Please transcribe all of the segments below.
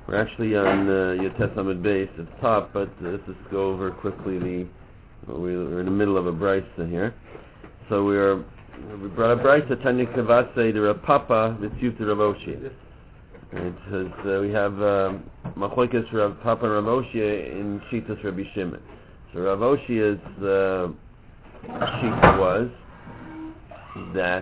We're actually on Yotet Samad Base at the top, but let's just go over quickly we're in the middle of a brisa here. So we brought a brisa Tanya Kavatse to Rav Papa Mitzvut Rav Oshia. It says we have Machlokes Rav Papa and Rav Oshia in Shitas Rabbi Shimon. So Rav Oshia's Shita was that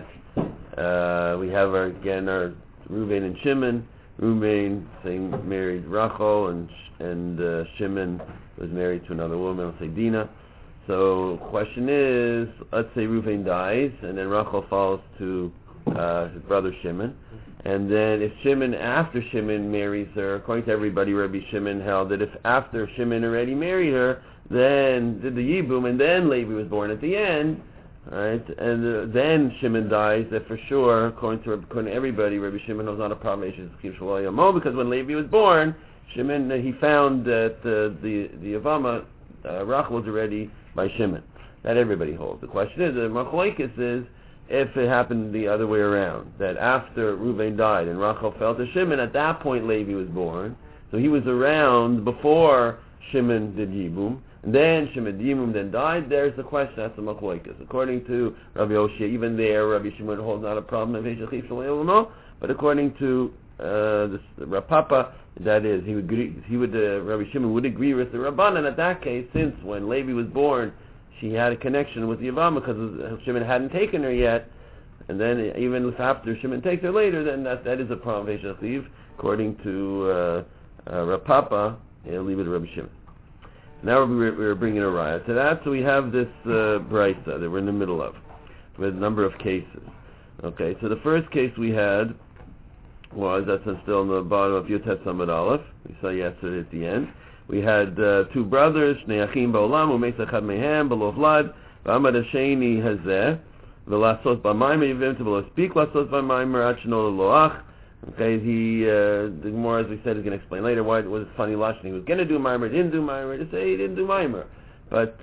we have our Reuven and Shimon. Reuven married Rachel, and Shimon was married to another woman, let's say Dinah. So question is, let's say Reuven dies, and then Rachel falls to his brother Shimon. And then if Shimon, after Shimon marries her, according to everybody, Rabbi Shimon held that if after Shimon already married her, then did the Yibum, and then Levi was born at the end, right? And then Shimon dies, that for sure, according to everybody, Rabbi Shimon was not a problem, because when Levi was born, Shimon, he found that the Yavama, Rachel was already by Shimon. That everybody holds. The question is, the Machlokes is, if it happened the other way around, that after Reuven died and Rachel fell to Shimon, at that point Levi was born, so he was around before Shimon did Yibum, and then Shimon did Yibum, then died. There's the question. That's the Machlokes. According to Rabbi Oshia, even there, Rabbi Shimon holds not a problem, but according to Rav Papa, that is, Rabbi Shimon would agree with the Rabbanan at that case, since when Levi was born, she had a connection with Yavama because Shimon hadn't taken her yet, and then even if after Shimon takes her later, then that is a problem. According to Rav Papa, he'll leave it to Rabbi Shimon. Now we're bringing a raya to that, so we have this brisa that we're in the middle of, with a number of cases. Okay, so the first case we had was, that's still in the bottom of Yotet Samad Aleph, we saw yesterday at the end. We had two brothers, Shnei Achim Ba'olam, Umeis Echad Mehem, B'lo Vlad, V'amad Hasheni Hazeh, V'lasos B'maymer, Yivim V'lo Speak, Lasos B'maymer, Ad Sheno Loach. Okay, the Gemara, as we said, is going to explain later why it was funny lashon. He was going to do Maimer, didn't do Maimer. To say he didn't do Maimer, but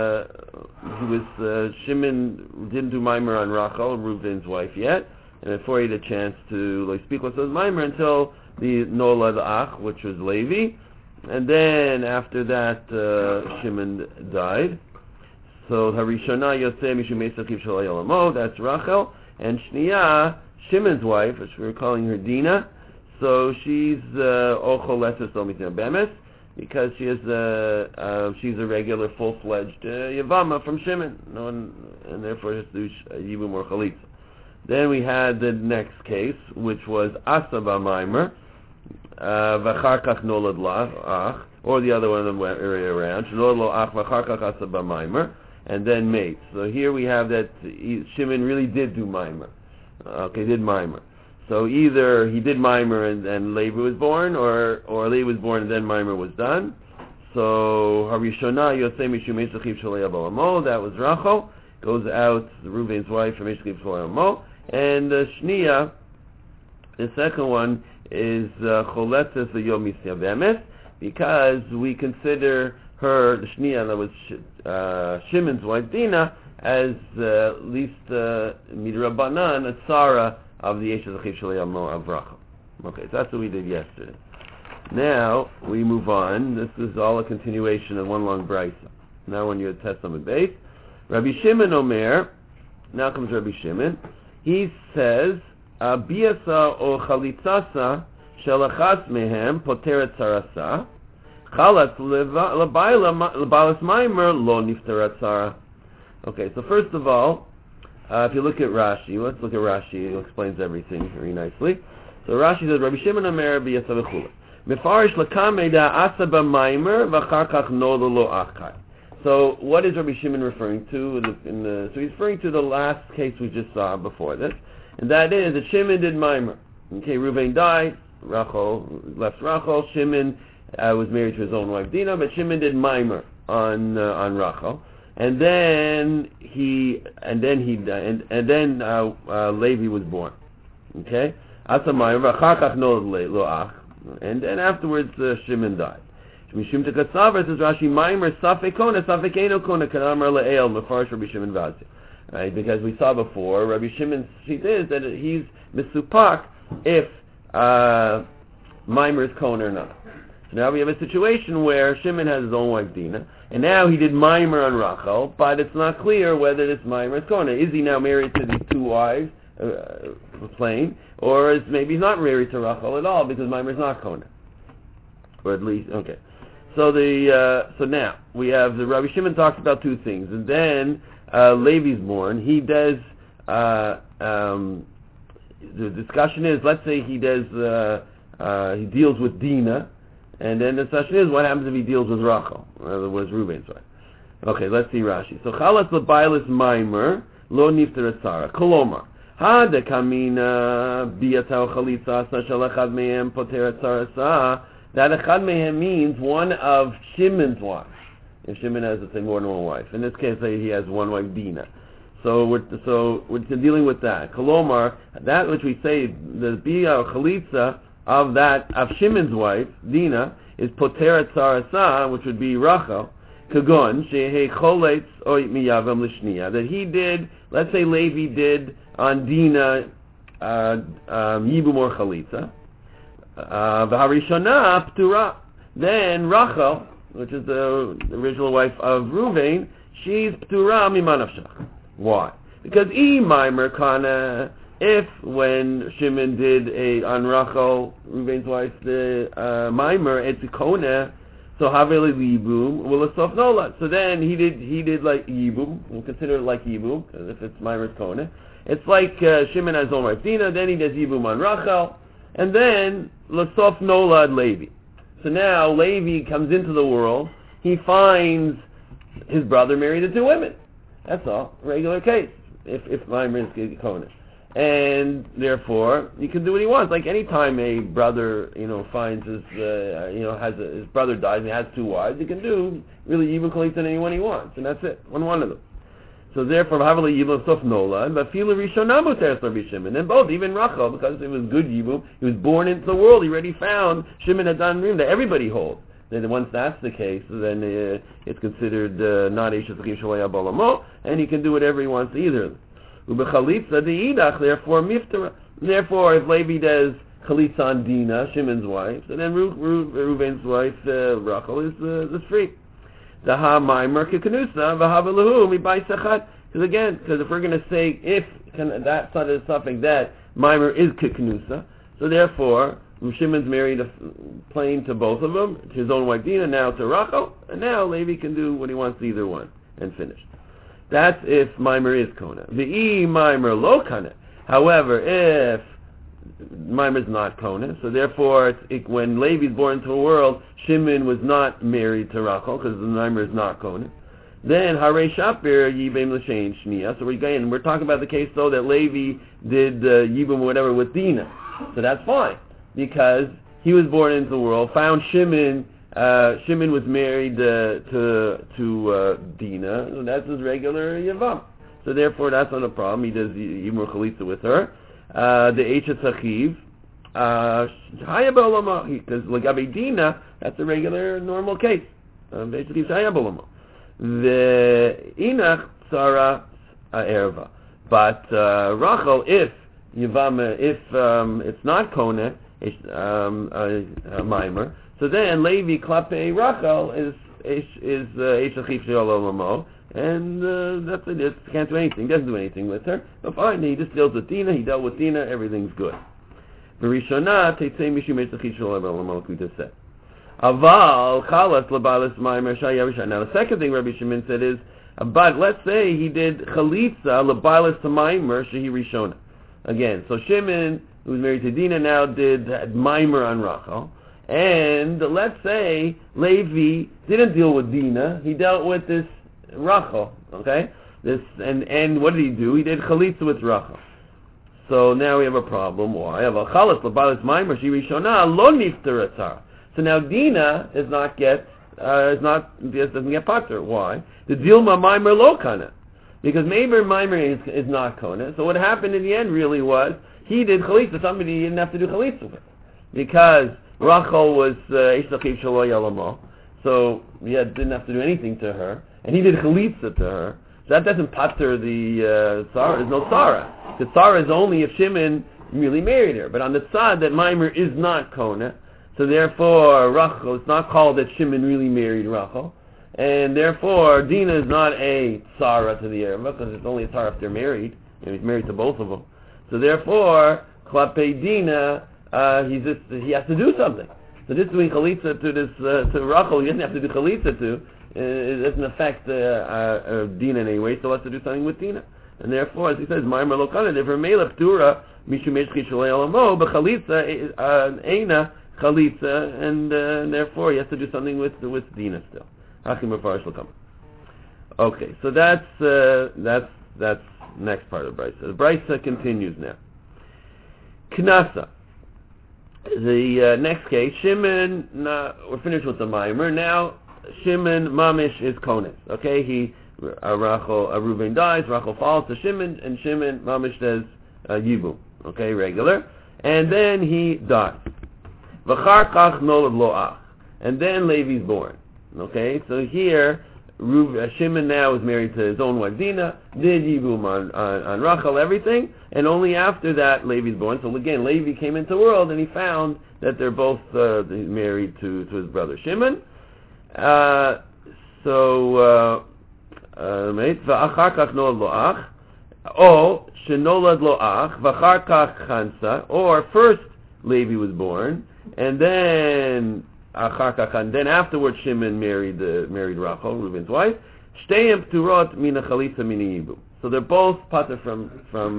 Shimon didn't do Maimer on Rachel, Reuven's wife, yet, and before he had a chance to speak with those Maimer until the Nola the Ach, which was Levi, and then after that Shimon died. So Harishona Yoseh Mishum Mesachiv Shalai Olamo, that's Rachel, and Shniya, Shimon's wife, which we're calling her Dinah, so she's Ochol Lesser Somitin Bemes, because she's a regular full-fledged Yavama from Shimon, and therefore just do Yibum or Chalitza. Then we had the next case, which was Asa B'Maimer, V'char Kach Nolad Lach, or the other one the way around, Shnolad Lo Ach V'char Kach Asa B'Maimer, and then Mate. So here we have that Shimon really did do Maimer. Okay, did Maimer. So either he did Maimer and Levi was born, or Levi was born and then Maimer was done. So Harishona Yosei Mishum Mesachiv Shalei Abolamo, that was Rachel, goes out, Reuven's wife, from Mesachiv Shalei Abolamo, and Shniya, the second one, is Choletzes Yom Misyavemes, because we consider her, the Shniya, that was Shimon's wife, Dinah, as at least midrabanan, a tzara of the Yeshes Achiv Shalei of Rachel. Okay, so that's what we did yesterday. Now we move on. This is all a continuation of one long brisa. Now when you're at Testament base, Rabbi Shimon Omer. Now comes Rabbi Shimon. He says, "Biasa o chalitzasa shelachas mehem poteret tzarasa, chalatz lebalas maimer lo niftarat tzara." Okay, so first of all, if you look at Rashi, let's look at Rashi. He explains everything very nicely. So Rashi says, Rabbi Shimon Omer b'yasa v'chula. Mefarish l'kamei da'asa b'maimer v'achar kach noda lo achkai. So what is Rabbi Shimon referring to? So he's referring to the last case we just saw before this, and that is that Shimon did Maimer. Okay, Reuven died, Rachel left Rachel. Shimon was married to his own wife Dinah, but Shimon did Maimer on Rachel. And then Levi was born. Okay, and then afterwards Shimon died. Mishum Tekasavar says Rashi Maimer Safekona Safekeno Kona Kanamar Le'el Mefarish Rabbi Shimon Vazia. Right, because we saw before Rabbi Shimon's sheet is that he's misupak if Maimer is Kona or not. So now we have a situation where Shimon has his own wife Dina, and now he did Maimer on Rachel, but it's not clear whether this Maimer is Kona. Is he now married to these two wives, plain, or is maybe he's not married to Rachel at all because Maimer is not Kona, or at least okay. So so now we have the Rabbi Shimon talks about two things, and then Levi's born. He does. The discussion is, let's say he does. He deals with Dina, and then the discussion is, what happens if he deals with Rachel? In other words, Reuben's wife. Okay, let's see Rashi. So chalas l'bailis maimer lo nifter tzara kolomar ha de kamina biatau chalitza sa shel echad mehem poter tzara sa. That echad mehem means one of Shimon's wives. If Shimon has, let's say, more than one wife. In this case, say he has one wife, Dina. So we're dealing with that. Kolomar, that which we say, the bia chalitza of Shimon's wife, Dina, is poter tzara sa, which would be Rachel. Kagon shehe choletz oy miyavam l'shniya, that he did. Let's say Levi did on Dina yibum or chalitza. V'harishona ptura. Then Rachel, which is the original wife of Reuven, she's ptura mimanavshach. Why? Because maimer kana. If when Shimon did on Rachel, Reuven's wife, the maimer it's kona. So haveli yibum will sof nola. So then he did like yibum. We'll consider it like yibum because if it's maimer's kona, it's like Shimon has own wife Dina. Then he does yibum on Rachel, and then l'sof nola Levi. So now Levi comes into the world. He finds his brother married to two women. That's all. Regular case. If Maimer is kona. And therefore, he can do what he wants. Like any time a brother, finds his, his brother dies and he has two wives, he can do really even chalitza on anyone he wants, and that's it, on one of them. So therefore, havali yibum sof nola, but fila rishona muteres Rabbi Shimon, and both, even Rachel, because it was good yibum, he was born into the world. He already found Shimon had done rim that everybody holds. Then once that's the case, then it's considered not eshes l'chim shalaya balamo, and he can do whatever he wants to either. Ubechalitza deidach, therefore miftara. Therefore, if Levi does chalitza on Dina, Shimon's wife, so then Reuven's wife Rachel is free. The ha maimer kekanusa v'havelahu mibai sechat. Because again, if we're going to say that's not a suffix that maimer is kekanusa, so therefore Shimon's married plain to both of them, his own wife Dina, now to Rachel, and now Levi can do what he wants to either one and finish. That's if Maimer is Kona. The Maimer lo Kona. However, if Maimer is not Kona, so therefore when Levi is born into the world, Shimon was not married to Rachel because the Maimer is not Kona. Then Hare Shapir Yibim L'Shein Shniya. So we're talking about the case though that Levi did Yibum or whatever with Dina. So that's fine because he was born into the world, found Shimon. Shimon was married to Dina, and that's his regular Yavam. So therefore, that's not a problem. He does Yimur Chalitza with her. The Eichet Sachiv, Haya B'Olama, because Lagabe Dina, that's a regular, normal case. The Eichet Sachiv, Haya B'Olama. The Inach Tzara Erva. But Rachel, if it's not Kona, Maimer, so then Levi Klape Rachel is Eishachif She'olamo, and that's it. It can't do anything. He doesn't do anything with her. But fine, he just deals with Dina. He dealt with Dina. Everything's good. V'rishona Teitzei Mishum Eishachif She'olamo, like we just said. Aval Chalas Labalis Maimer Shayavisha. Now the second thing Rabbi Shimon said is, but let's say he did Chalitza Labalis Maimer Shehi Rishona. Again, so Shimon, who was married to Dina, now did Maimer on Rachel. And let's say Levi didn't deal with Dina; he dealt with this Rachel. Okay, and what did he do? He did chalitza with Rachel. So now we have a problem. Why? So now Dina doesn't get pater. Why? The Dilma Maimer lo kana, because maybe Maimer is not kona. So what happened in the end really was he did chalitza. Somebody didn't have to do chalitza with, because Rachel was Eishtachiv Shelo Yalamo, so didn't have to do anything to her, and he did chalitza to her. So that doesn't pater the Sarah. There's no Sarah. The Sarah is only if Shimon really married her. But on the side that Maimer is not Kona, So therefore, Rachel, it's not called that Shimon really married Rachel. And therefore, Dinah is not a tzara to the Erva, because it's only a tzara if they're married. And he's married to both of them. So therefore, Klape Dinah, he has to do something. So this doing chalitza to Rachel, he doesn't have to do chalitza to. It doesn't affect Dinah in any way, so let's do something with Dinah. And therefore, as he says, Ma'amar lo kana, therefore, Mela Ptura, Mishum Eshchi Shalei Olamo, but chalitza, Eina chalitza, and therefore, he has to do something with Dinah still. Hakim Mefarish lo kama. Okay, so that's next part of the Brisa. The Brisa continues now. Knasa. The next case, Shimon, we're finished with the Maimer. Now, Shimon Mamish is Kones. Okay, Reuven dies, Rachel falls to Shimon, and Shimon Mamish says Yibum. Okay, regular. And then he dies. V'char kach nolad lo'ach. And then Levi's born. Okay, so here, Shimon now is married to his own wife Dinah, did Yibum on Rachel, everything, and only after that Levi's born. So again, Levi came into the world and he found that they're both married to his brother Shimon. V'achar kach nolad lo'ach, or shenolad lo'ach, v'achar kach chansa, or first Levi was born, and then then afterwards Shimon married Rachel, Reuven's wife. Shteihem pturot mina chalitza mina yibum. So they're both pater from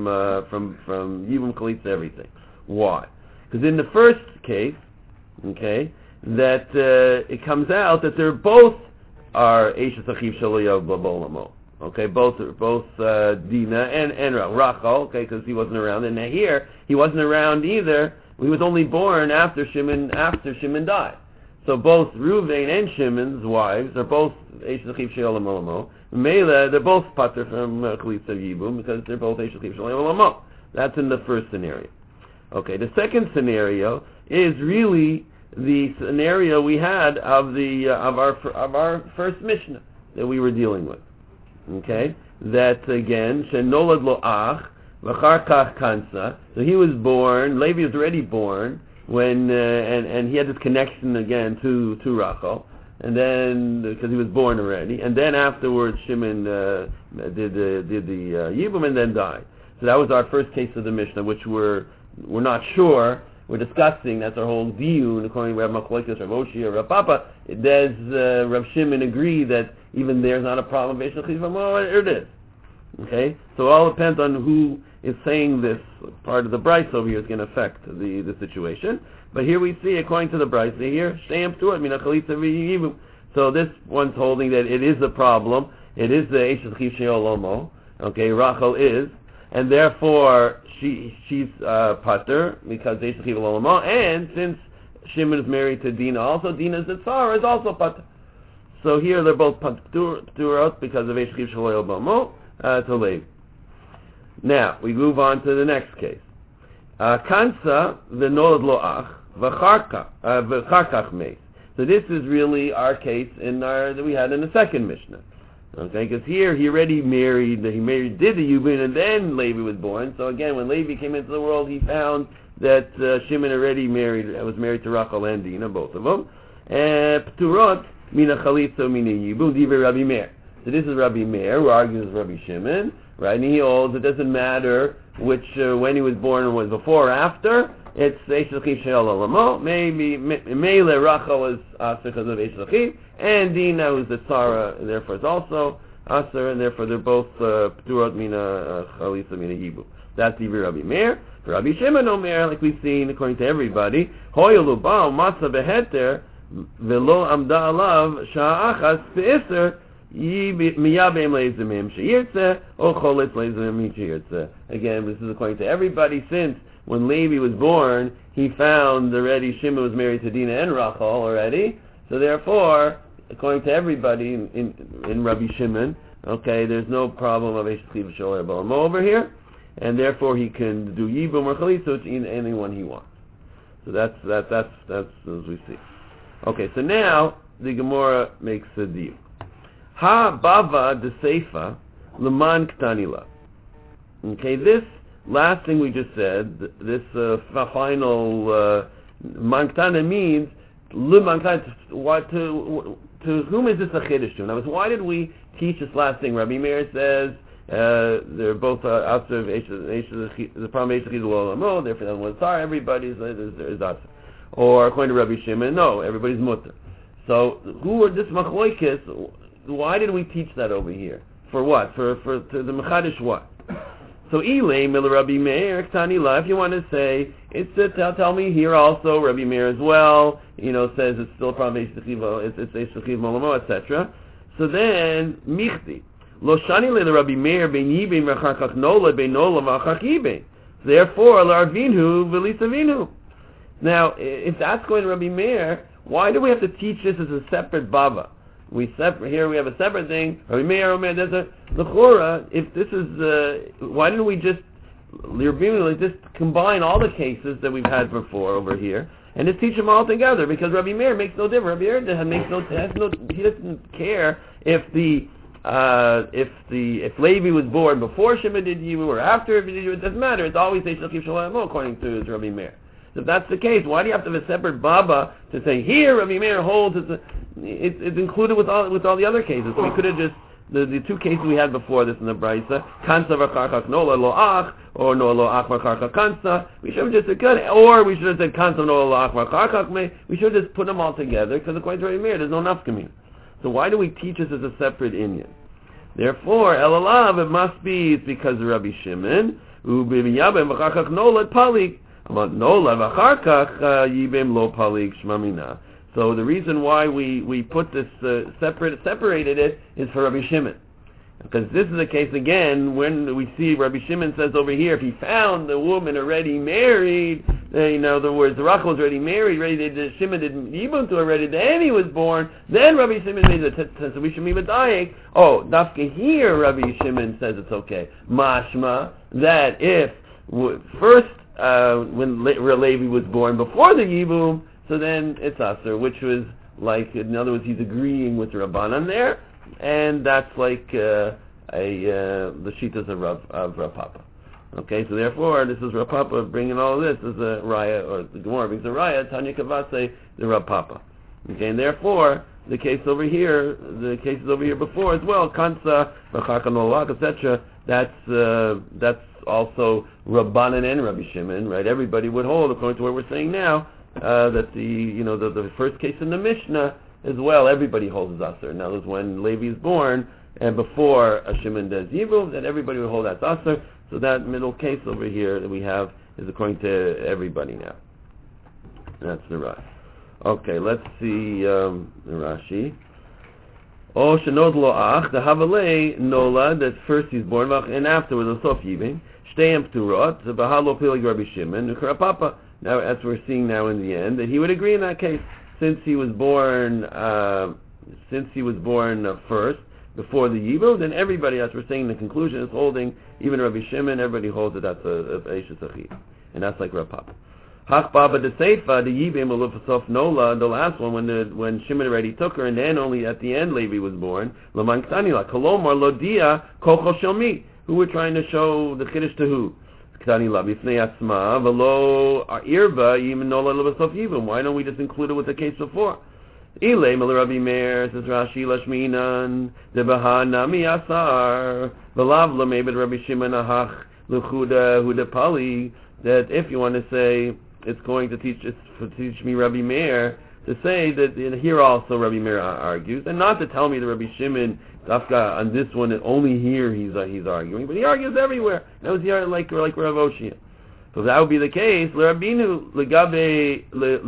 yibum chalitza everything. Why? Because in the first case, okay, that it comes out that they're both are Eishes Achiv Shaloyav Babolamo. Okay, both Dinah and Rachel. Okay, because he wasn't around, and here he wasn't around either. He was only born after Shimon died. So both Reuven and Shimon's wives are both Eishes Achiv She'olam Olamo. Mela, they're both pater from Chalitza Yibum because they're both Eishes Achiv She'olam Olamo. That's in the first scenario. Okay, the second scenario is really the scenario we had of our first Mishnah that we were dealing with. Okay, that again, Shenolad Lo Ach V'char Kach Kansa. So he was born. Levi was already born when and he had this connection again to Rachel, and then because he was born already, and then afterwards Shimon did the Yibum and then died. So that was our first case of the Mishnah, which we're not sure. We're discussing. That's our whole diyun. According to Rav Machlokes, Rav Oshi, or Rav Papa, does Rav Shimon agree that even there's not a problem of Eishes Achiv? Well, it is. Okay, so it all depends on who is saying this. Part of the Brisa over here is going to affect the situation. But here we see, according to the Brisa here, Shteihem pturot mina chalitza v'yibum. So this one's holding that it is a problem. It is the Eishes Achiv She'olomo. Okay, Rachel is, and therefore she's pater because Eishes Achiv She'olomo, and since Shimon is married to Dinah, also Dinah's tzara is also pater. So here they're both pturot because of Eishes Achiv She'olomo to Levi. Now we move on to the next case. Kansa v'nolad lo'ach v'char kach meis. So this is really our case that we had in the second Mishnah. Okay, because here he already married, did the Yibum, and then Levi was born. So again, when Levi came into the world, he found that Shimon already was married to Rachel and Dinah, both of them. Pturot mina chalitza mina Yibum divrei Rabbi Meir. So this is Rabbi Meir, who argues with Rabbi Shimon, right? And he holds it doesn't matter which when he was born or was before or after. It's Eishes Achiv She'olamo. Maybe Mele Rachel is Aser because of Eishes Achiv, and Dinah, who's the tzara, therefore is also Aser, and therefore they're both Pturot mina Chalitza mina Yibum. That's the Rabbi Meir. Rabbi Shimon Omer, like we've seen, according to everybody, Hoyelu Baal Matzah Beheter Velo Amda Alav Sha'achas Pe'eser. Again, this is according to everybody, since when Levi was born, he found already Shimon was married to Dinah and Rachel already, so therefore, according to everybody in Rabbi Shimon, okay, there's no problem of Eishes Achiv She'olamo over here, and therefore he can do Yibum or Chalitza to anyone he wants. So that's as we see. Okay, so now the Gemara makes a deal. Ha bava de seifa leman ktanila. Okay, this last thing we just said, this final Mankana means to whom is this a chiddush to? Now, why did we teach this last thing? Rabbi Meir says they're both outside of the problem of Eish therefore that one's sorry, everybody's is us. Or according to Rabbi Shimon, no, everybody's mutter. So who are this machloikis? Why did we teach that over here? For what? For the mechadish what? So Ilay Mil Rabbi Meir Ktani, if you want to say it's tell me here also Rabbi Meir as well, says it's still from it's Eish Techiv Molamo, etc. So then Michti Lo Shani Le Rabbi Meir Ben Yibim V'Charkach Nola Ben Nola V'Charkach Yibim. Therefore L'Arvinu V'Lisavinu. Now, if that's going to Rabbi Meir, why do we have to teach this as a separate bava? Here we have a separate thing. Rabbi Meir, there's a l'chora. If this is, why didn't we just combine all the cases that we've had before over here and just teach them all together? Because Rabbi Meir makes no difference. Rabbi Meir he doesn't care if Levi was born before Shimon did Yibum or after it did Yibum. It doesn't matter. It's always Eish Techiv Shalom according to Rabbi Meir. So if that's the case, why do you have to have a separate baba to say here Rabbi Meir holds it's included with all the other cases? So we could have just the two cases we had before this in the Brisa, Kansa v'Charkach Nola Lo'ach or Nola Lo'ach v'Charkach Kansa. We should have just said good, or we should have said Kansa Nola Lo'ach v'Charkach Me. We should have just put them all together because according to Rabbi Meir, there's no nafkamina. So why do we teach this as a separate inyan? Therefore, Elalav, it must be it's because of Rabbi Shimon. U'b'miyabem v'Charkach Nola Palik. So the reason why we put this separated it is for Rabbi Shimon, because this is the case again when we see Rabbi Shimon says over here if he found the woman already married, in other words the Rachel was already married, Shimon did Yibum to already, then he was born, then Rabbi Shimon made the so we should be medayek. Oh, Dafka here Rabbi Shimon says it's okay. Mashma that if first when Levi was born before the Yibum, so then it's Aser, which was like, in other words, he's agreeing with the Rabbanan there, and that's like the Shitas of Rav Papa. Okay, so therefore, this is Rav Papa bringing all of this as a Raya, or the Gemara brings a Raya, Tanya Kavase, the Rav Papa. Okay, and therefore, the cases over here before as well, Kansa, V'Charkach Nola, etc., that's also Rabbanan and Rabbi Shimon, right? Everybody would hold, according to what we're saying now, that the first case in the Mishnah as well, everybody holds Aser. Now, that's when Levi is born, and before Shimon does Yibum, then everybody would hold that Aser. So that middle case over here that we have is according to everybody now. That's the Rashi. Okay, let's see the Rashi. Oh, Shenod Lo'ach, the Havalei Nola, that first he's born, and afterwards, the Sof Yibim, Shteim Pturot, the Bahalo Pilig Rabbi Shimon, Ukra Papa. Now, as we're seeing now in the end, that he would agree in that case, since he was born first, before the Yibum, then everybody, as we're saying in the conclusion, is holding, even Rabbi Shimon, everybody holds it, that's a Eish Techiv. And that's like Rav Papa. Hach Baba the Seifa, the Yibim Ulufasof Nola, the last one when Shimon already took her, and then only at the end Levi was born. Laman Ktanila, Kolomar Lodia, Kochel Shomi. Who were trying to show the Kiddush to who? Ktanila Bifnei Asma, Velo Irba, Yim Nola Lubasof Yibim. Why don't we just include it with the case before? Ilay Mil Rabbi Meir, says Rashi Lashminan, Debaha Nami Asar, Velav Lamebed Rabbi Shimon Ahach, Luchuda Huda Pali, that if you want to say, it's going to teach me Rabbi Meir, to say that here also Rabbi Meir argues, and not to tell me that Rabbi Shimon Dafka on this one only here he's arguing, but he argues everywhere. That was here like Rav Oshia. So if that would be the case, L'Rabinu legabe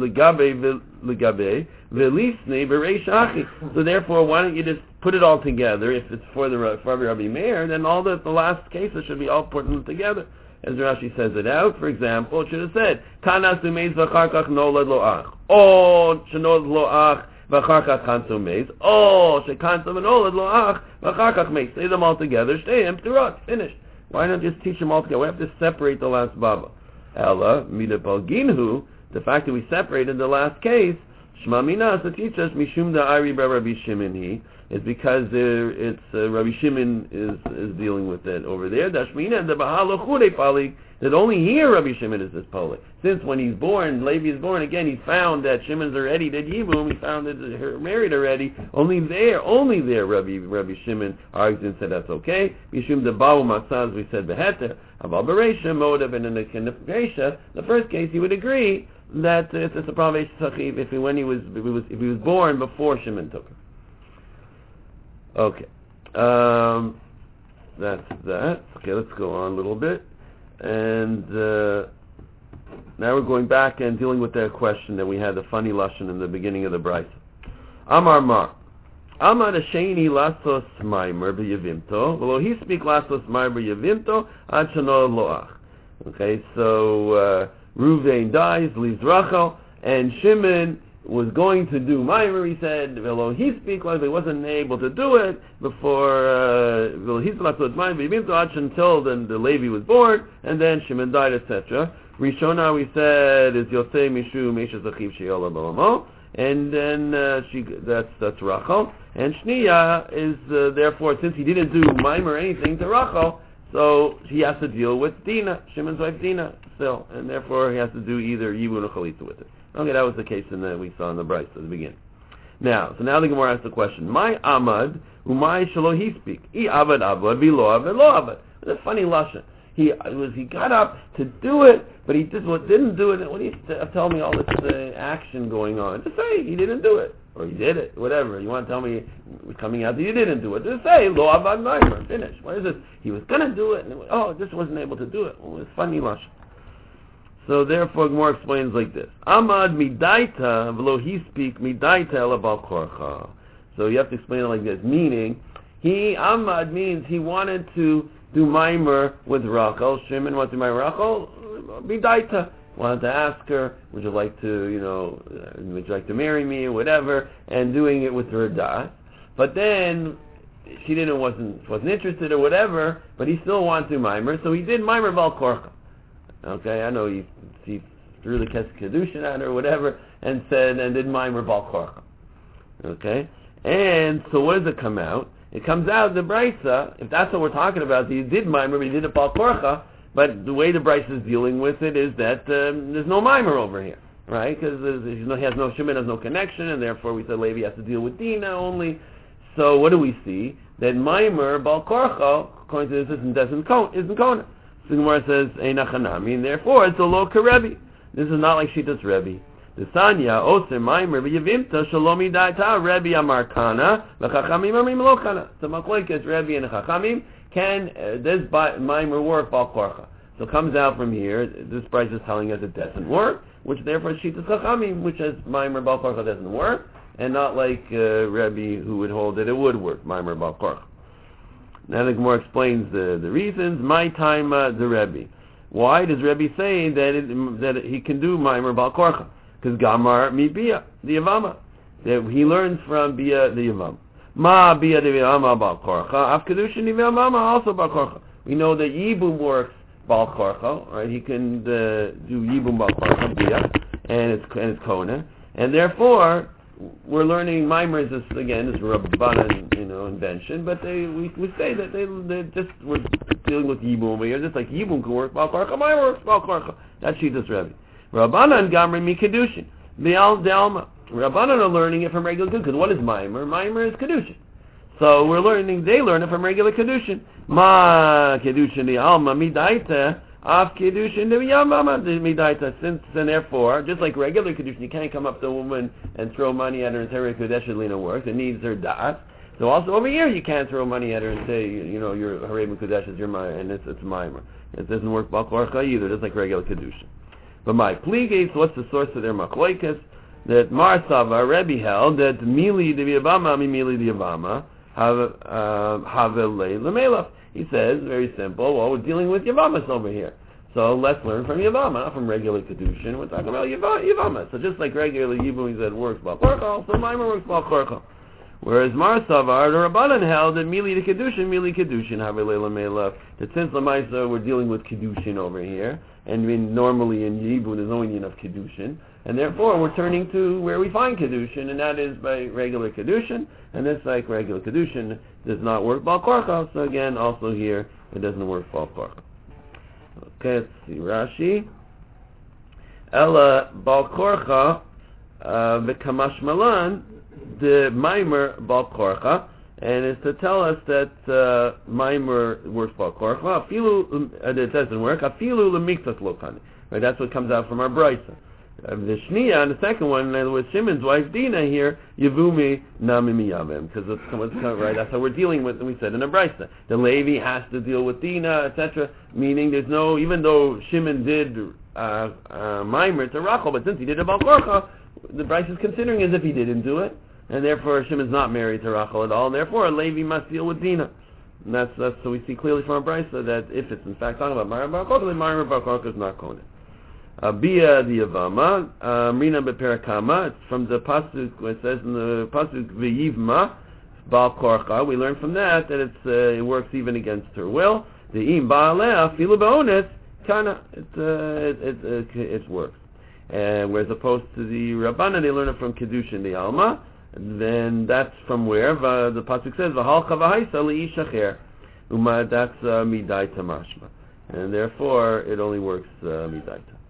velisnei b'reish achi. So therefore, why don't you just put it all together? If it's for Rabbi Meir, then all the last cases should be all put together. As Rashi says it out, for example, it should have said, Kanas u'meiz v'charkach nolad lo'ach. Oh, shenolad lo'ach v'charkach kansu meiz. Oh, shekansu v'nolad lo'ach v'charkach meiz. Say them all together. Shteim p'turot. Finished. Why not just teach them all together? We have to separate the last baba. Ella, mida balginhu, the fact that we separated the last case, Shema Mina to teach us Mishum Da'ari Rabbi Shimon is because it's Rabbi Shimon is dealing with it over there. Dashmina the Bahalachure Pali that only here Rabbi Shimon is this Pali. Since when he's born, Levi is born again, he found that Shimon's already did Yibum. He found that they're married already. Only there Rabbi Shimon argues and said that's okay. Mishum the Baal Matzah, we said Beheter Aval Bereisha Modav, and in the Bereisha, the first case he would agree that it's a Pravesh Sachiv if he was born before Shimon took him. Okay, that's that. Okay, let's go on a little bit, and now we're going back and dealing with that question that we had, the funny lashon in the beginning of the Brisa. Amar Mar, Amar Sheni Lasos Maimer b'Yevimto, v'lo he speak Lasos Maimer b'Yevimto ad shano loach. Okay, so Ruvain dies, leaves Rachel, and Shimon was going to do Maimer, he said, v'lo he speak like he wasn't able to do it before, v'lo he speak Lasos Maimer b'Yevimto until then the Levi was born, and then Shimon died, etc. Rishona, we said, is Yosei Mishu Mesha Zachiv Sheyola Balamo, and then that's Rachel. And Shniya is therefore, since he didn't do Maimer or anything to Rachel, so he has to deal with Dina, Shimon's wife Dina, still, and therefore he has to do either Yibun or Chalitza with it. Okay, that was the case we saw in the Brisa at the beginning. Now the Gemara asks the question: My Amad, Umay Shalo he speak? I Avad Avad, V'lo Avad, Lo Avad. It's a funny lashon. He got up to do it, but he just didn't do it. What do you tell me all this action going on? Just say he didn't do it, or he did it, whatever. You want to tell me coming out that you didn't do it? Just say lo avad maimer. Finish. What is this? He was going to do it, and just wasn't able to do it. Well, it's funny lashon. So therefore, Gemara explains like this: Amad midaita v'lo he speak midaita elabal korcha. So you have to explain it like this, meaning Amad means he wanted to do Maimer with Rachel. Shimon wanted to Maimer Rachel. Bidaita wanted to ask her, would you like to marry me or whatever, and doing it with her das. But then she wasn't interested or whatever, but he still wanted to Maimer, so he did Maimer Bal Korcha. Okay, I know he threw the Kedushin at her or whatever, and did Maimer Bal Korcha. Okay, and so what does it come out? It comes out the Brisa, if that's what we're talking about, he did Maimer, but he did it Bal Korcha, but the way the Brisa is dealing with it is that there's no Maimer over here, right? Because Shimon has no connection, and therefore we said Levi has to deal with Dina only. So what do we see? That Maimer Bal Korcha, according to this, isn't Kona. So Gemara says, Einachanami, and therefore it's a lo Rebbe. This is not like Shitas Rebbe. The Sanya Oser Maimer v'Yevimta Shalomi Daita Rebbe Amarkana v'Chachamim Amrim Lokana. So Machlokes Rebbe and Chachamim can this Maimer work Bal Korcha. So it comes out from here. This price is telling us it doesn't work, which therefore Shitas Chachamim, which says Maimer Bal Korcha doesn't work, and not like Rebbe who would hold that it would work Maimer Bal Korcha. Now the Gemara explains the reasons. My time the Rebbe. Why does Rebbe say that he can do Maimer Bal Korcha? Because Gamar mi Bia, the Yavama. That he learns from Bia, the Yavama. Ma Bia the Yavama Bal Korcha. Af Kedushin the Yavama also Bal Korcha. We know that Yibum works Bal Korcha, right? He can do Yibum Bal Korcha, Bia, and it's Kona. And therefore, we're learning Maimer is this Rabbanan, invention, but we say that they just were dealing with Yibum over here, just like Yibum can work Bal Korcha, Maimer works Bal Korcha. That's Shitas Rebbe. Rabbanan Gamri Mi Kedushin. Alma. Rabbanan are learning it from regular Kedushin. Because what is Maimer? Maimer is Kedushin. So they learn it from regular Kedushin. Ma Kedushin the Alma Midaita Af Kedushin the Yamama Midaita. Since and therefore, just like regular Kedushin, you can't come up to a woman and throw money at her and say her Kedushin works. It needs her das. So also over here, you can't throw money at her and say, your Harei Kodesh is your Maimer, and it's Maimer. It doesn't work Bal Korcha either, just like regular Kedushin. But my Pliges, what's the source of their Machlokes? That Marsava, Rebbe held that Mili the Yavama, Mili the Yavama, Havelei Lamelach. He says, very simple, we're dealing with Yavamas over here. So let's learn from Yavama, not from regular Kedushin. We're talking about Yavama. So just like regular Yibum, he said, works Bal Korcha, also Maimer works Bal Korcha. Whereas Marsavar, the Rabbanan held that Mili to Kedushin, Havilela Melech, that since Lamaisa we're dealing with Kedushin over here, and normally in Yibud there's no union of Kedushin, and therefore we're turning to where we find Kedushin, and that is by regular Kedushin, and this like regular Kedushin does not work Bal Korcha, so again, also here, it doesn't work Bal Korcha. Okay, let's see, Rashi. Ella Bal Korcha, V'kamash Malan, the Maimer Bal Korcha, and it's to tell us that Maimer works Bal Korcha. It doesn't work. Afilu lemiktas lokani. Right, that's what comes out from our brisa. The Shniya, and the second one, with Shimon's wife Dina here, Yevumi Nami Miyavim, because right. That's how we're dealing with. We said in a brisa, the Levi has to deal with Dina, etc. Meaning, there's no, even though Shimon did Maimer to Rachel, but since he did a Bal Korcha, the brisa is considering as if he didn't do it, and therefore Shimon's not married to Rachel at all, and therefore Levi must deal with Dina. And that's so we see clearly from our brisa that if it's in fact talking about Maimer Bar Korcha, then Maimer Bar Korcha is not kohen. Bia the Yavama, Mrina Beperakama, it's from the pasuk where it says in the pasuk V'yivma Bal Korcha. We learn from that it works even against her will. The Im Baaleh Filu Be'ones Kana, it works. And whereas opposed to the Rabbanan, they learn it from Kedushin the Alma. Then that's from where the pasuk says V'halcha v'haisa li'ishacher. That's midai tamashma, and therefore it only works midai.